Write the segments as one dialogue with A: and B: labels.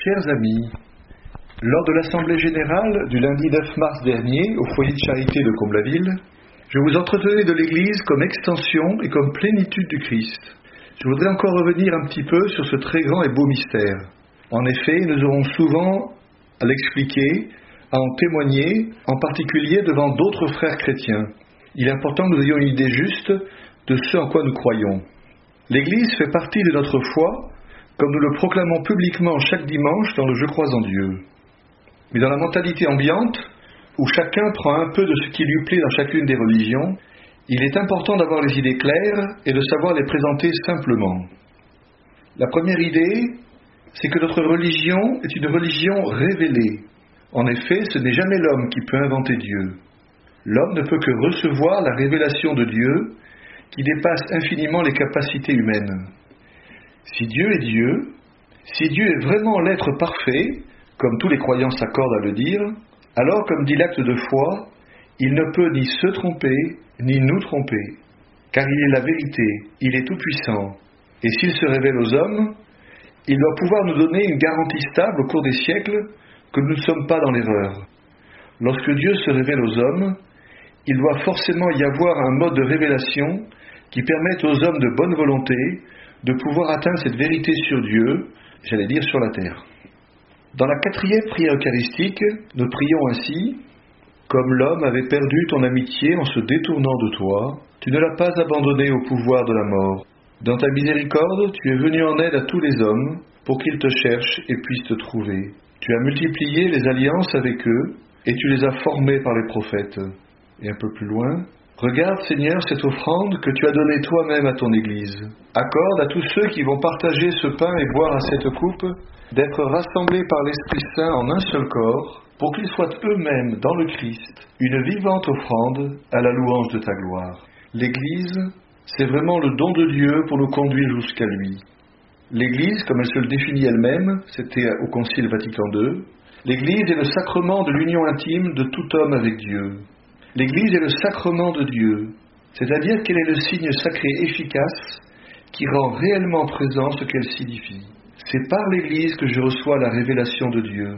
A: Chers amis, lors de l'Assemblée Générale du lundi 9 mars dernier au foyer de charité de Comble-la-Ville, je vous entretenais de l'Église comme extension et comme plénitude du Christ. Je voudrais encore revenir un petit peu sur ce très grand et beau mystère. En effet, nous aurons souvent à l'expliquer, à en témoigner, en particulier devant d'autres frères chrétiens. Il est important que nous ayons une idée juste de ce en quoi nous croyons. L'Église fait partie de notre foi, comme nous le proclamons publiquement chaque dimanche dans le « Je crois en Dieu ». Mais dans la mentalité ambiante, où chacun prend un peu de ce qui lui plaît dans chacune des religions, il est important d'avoir les idées claires et de savoir les présenter simplement. La première idée, c'est que notre religion est une religion révélée. En effet, ce n'est jamais l'homme qui peut inventer Dieu. L'homme ne peut que recevoir la révélation de Dieu qui dépasse infiniment les capacités humaines. Si Dieu est Dieu, si Dieu est vraiment l'être parfait, comme tous les croyants s'accordent à le dire, alors, comme dit l'acte de foi, il ne peut ni se tromper, ni nous tromper, car il est la vérité, il est tout-puissant, et s'il se révèle aux hommes, il doit pouvoir nous donner une garantie stable au cours des siècles que nous ne sommes pas dans l'erreur. Lorsque Dieu se révèle aux hommes, il doit forcément y avoir un mode de révélation qui permette aux hommes de bonne volonté de pouvoir atteindre cette vérité sur Dieu, j'allais dire sur la terre. Dans la 4e prière eucharistique, nous prions ainsi: « Comme l'homme avait perdu ton amitié en se détournant de toi, tu ne l'as pas abandonné au pouvoir de la mort. Dans ta miséricorde, tu es venu en aide à tous les hommes, pour qu'ils te cherchent et puissent te trouver. Tu as multiplié les alliances avec eux, et tu les as formés par les prophètes. » Et un peu plus loin: « Regarde, Seigneur, cette offrande que tu as donnée toi-même à ton Église. Accorde à tous ceux qui vont partager ce pain et boire à cette coupe d'être rassemblés par l'Esprit Saint en un seul corps, pour qu'ils soient eux-mêmes dans le Christ une vivante offrande à la louange de ta gloire. » L'Église, c'est vraiment le don de Dieu pour nous conduire jusqu'à lui. L'Église, comme elle se le définit elle-même, c'était au Concile Vatican II, l'Église est le sacrement de l'union intime de tout homme avec Dieu. L'Église est le sacrement de Dieu, c'est-à-dire qu'elle est le signe sacré efficace qui rend réellement présent ce qu'elle signifie. C'est par l'Église que je reçois la révélation de Dieu.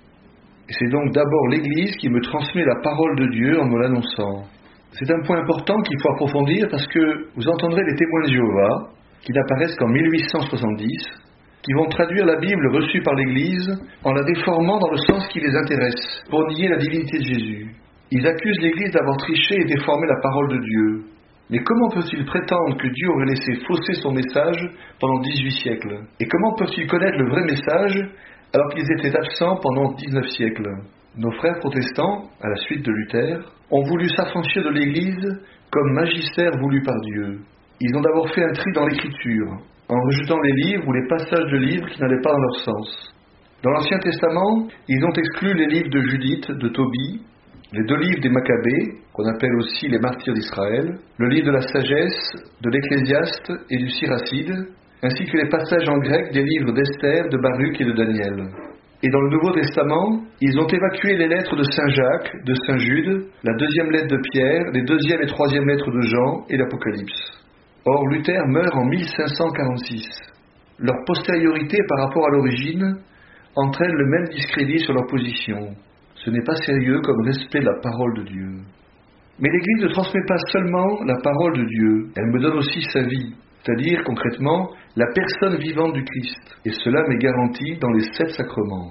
A: Et c'est donc d'abord l'Église qui me transmet la parole de Dieu en me l'annonçant. C'est un point important qu'il faut approfondir parce que vous entendrez les témoins de Jéhovah, qui n'apparaissent qu'en 1870, qui vont traduire la Bible reçue par l'Église en la déformant dans le sens qui les intéresse, pour nier la divinité de Jésus. Ils accusent l'Église d'avoir triché et déformé la parole de Dieu. Mais comment peuvent-ils prétendre que Dieu aurait laissé fausser son message pendant 18 siècles? Et comment peuvent-ils connaître le vrai message alors qu'ils étaient absents pendant 19 siècles? Nos frères protestants, à la suite de Luther, ont voulu s'affranchir de l'Église comme magistère voulu par Dieu. Ils ont d'abord fait un tri dans l'Écriture, en rejetant les livres ou les passages de livres qui n'allaient pas dans leur sens. Dans l'Ancien Testament, ils ont exclu les livres de Judith, de Tobie, les 2 livres des Maccabées, qu'on appelle aussi les martyrs d'Israël, le livre de la sagesse, de l'Ecclésiaste et du Siracide, ainsi que les passages en grec des livres d'Esther, de Baruch et de Daniel. Et dans le Nouveau Testament, ils ont évacué les lettres de Saint Jacques, de Saint Jude, la 2e lettre de Pierre, les 2e et 3e lettres de Jean et l'Apocalypse. Or, Luther meurt en 1546. Leur postériorité par rapport à l'origine entraîne le même discrédit sur leur position. Ce n'est pas sérieux comme respect de la parole de Dieu. Mais l'Église ne transmet pas seulement la parole de Dieu, elle me donne aussi sa vie, c'est-à-dire concrètement la personne vivante du Christ, et cela m'est garanti dans les 7 sacrements.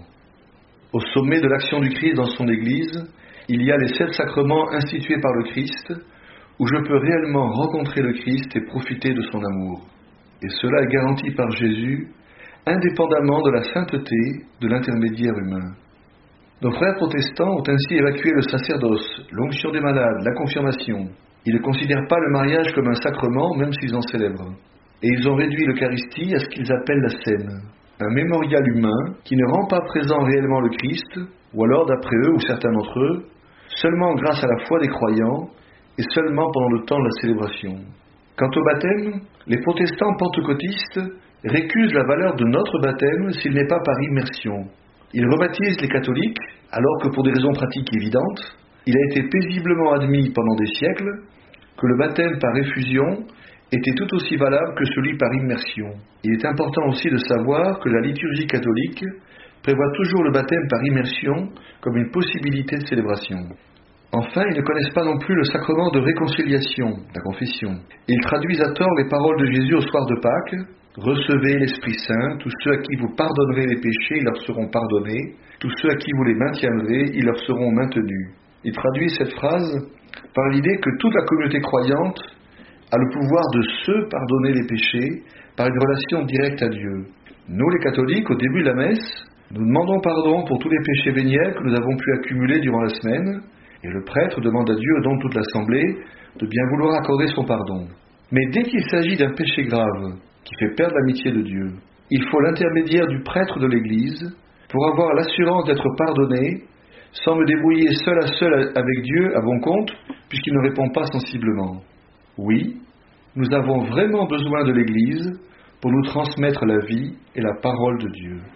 A: Au sommet de l'action du Christ dans son Église, il y a les 7 sacrements institués par le Christ, où je peux réellement rencontrer le Christ et profiter de son amour. Et cela est garanti par Jésus, indépendamment de la sainteté de l'intermédiaire humain. Nos frères protestants ont ainsi évacué le sacerdoce, l'onction des malades, la confirmation. Ils ne considèrent pas le mariage comme un sacrement, même s'ils en célèbrent. Et ils ont réduit l'Eucharistie à ce qu'ils appellent la scène, un mémorial humain qui ne rend pas présent réellement le Christ, ou alors, d'après eux ou certains d'entre eux, seulement grâce à la foi des croyants et seulement pendant le temps de la célébration. Quant au baptême, les protestants pentecôtistes récusent la valeur de notre baptême s'il n'est pas par immersion. Ils rebaptisent les catholiques, alors que pour des raisons pratiques évidentes, il a été paisiblement admis pendant des siècles que le baptême par effusion était tout aussi valable que celui par immersion. Il est important aussi de savoir que la liturgie catholique prévoit toujours le baptême par immersion comme une possibilité de célébration. Enfin, ils ne connaissent pas non plus le sacrement de réconciliation, la confession. Ils traduisent à tort les paroles de Jésus au soir de Pâques. « Recevez l'Esprit Saint, tous ceux à qui vous pardonnerez les péchés, ils leur seront pardonnés. Tous ceux à qui vous les maintiendrez, ils leur seront maintenus. » Ils traduisent cette phrase par l'idée que toute la communauté croyante a le pouvoir de se pardonner les péchés par une relation directe à Dieu. Nous, les catholiques, au début de la messe, nous demandons pardon pour tous les péchés véniels que nous avons pu accumuler durant la semaine, et le prêtre demande à Dieu, au nom de toute l'assemblée, de bien vouloir accorder son pardon. Mais dès qu'il s'agit d'un péché grave, qui fait perdre l'amitié de Dieu, il faut l'intermédiaire du prêtre de l'Église pour avoir l'assurance d'être pardonné, sans me débrouiller seul à seul avec Dieu à bon compte, puisqu'il ne répond pas sensiblement. Oui, nous avons vraiment besoin de l'Église pour nous transmettre la vie et la parole de Dieu.